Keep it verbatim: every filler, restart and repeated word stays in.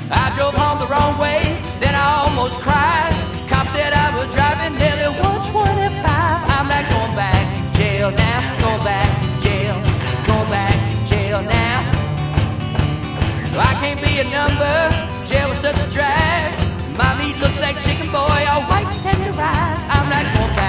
I drove home the wrong way, then I almost cried. Cop said I was driving nearly one twenty-five. I'm not going back to jail now, going back to jail, going back to jail now. I can't be a number, jail was such a drag. My meat looks like chicken, boy, all white and tenderized. I'm not going back.